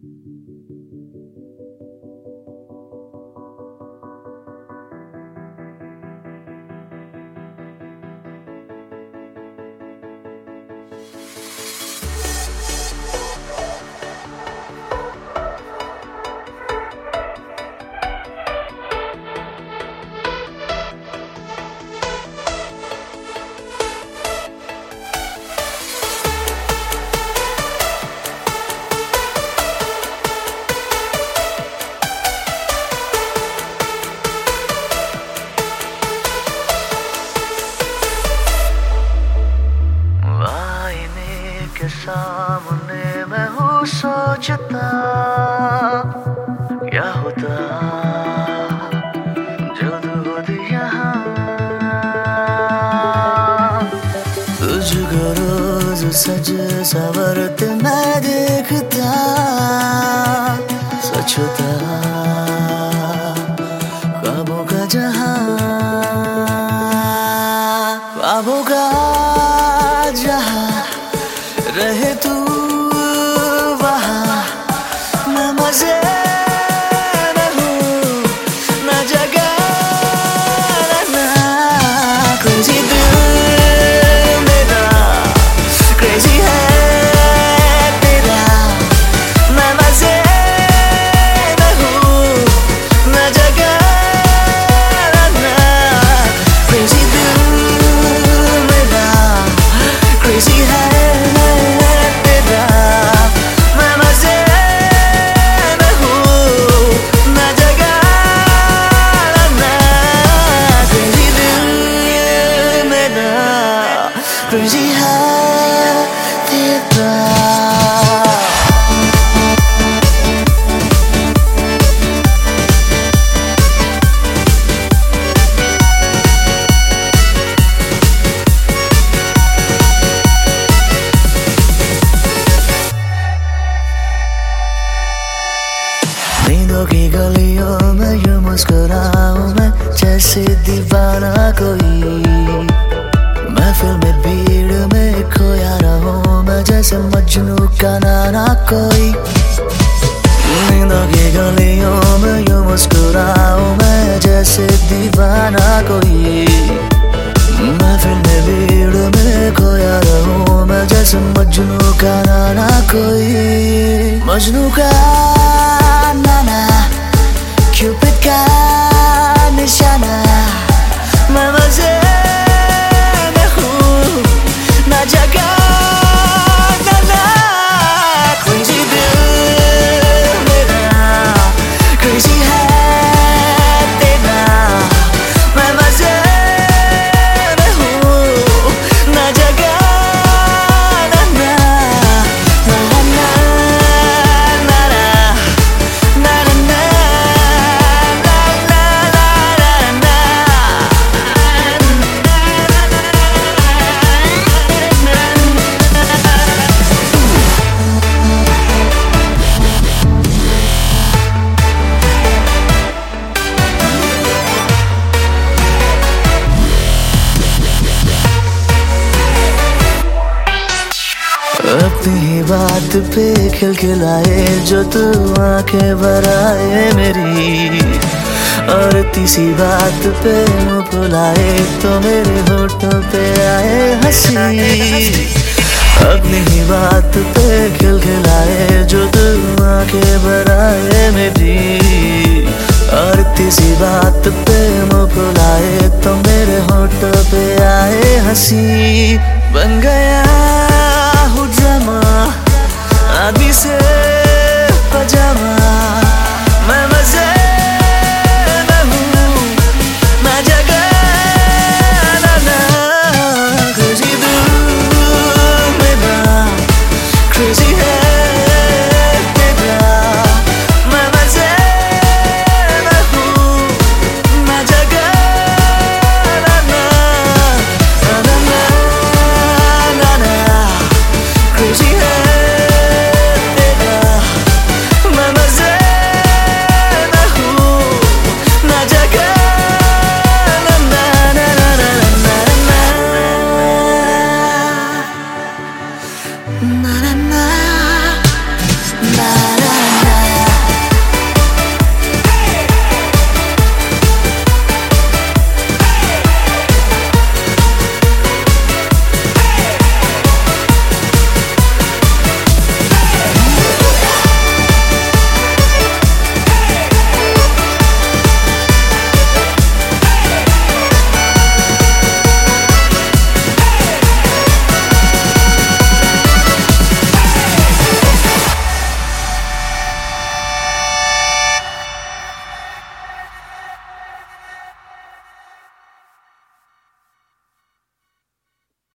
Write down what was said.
के सामने मैं हूँ सोचता क्या होता जो तू होती यहाँ। तुझको रोज सज सवरते मैं देखता, सच होता ख्वाबों का जहां, ख्वाबों का जहां रहे तू वहाँ। न मजे न हूँ न जगह न क्रेज़ी दिल मेरा, क्रेज़ी है तेरा। न मजे न हूँ न जगह न क्रेज़ी दिल मेरा, क्रेज़ी है crazy है तेरा। नींदों की गलियों में यूं मुस्कुराऊं मैं जैसे दीवाना कोई। महफिल में भीड़ में खोया रहूं मैं जैसे मजनू का नाना कोई। नींदों की गलियों में यूं मुस्कुराऊं मैं जैसे दीवाना कोई। महफिल में भीड़ में खोया रहूं मैं जैसे मजनू का नाना कोई। मजनू का नाना, क्यूपिड का निशाना। मैं मजे ना जगह ना क्रेज़ी दिल मेरा, क्रेज़ी है तेरा। मैं मजे में हूँ ना जगह ना ना ना ना ना ना ना ना अपनी ही बात पे खिलखिलाए जो तू आंखें भराए मेरी। और तीसरी बात पे मुँह फुलाए तो मेरे होठों पे आए हंसी। अपनी ही बात पे खिलखिलाए जो तू आंखें भराए मेरी। और तीसरी बात पे मुँह फुलाए तो मेरे होठों पे आए हंसी। बन गया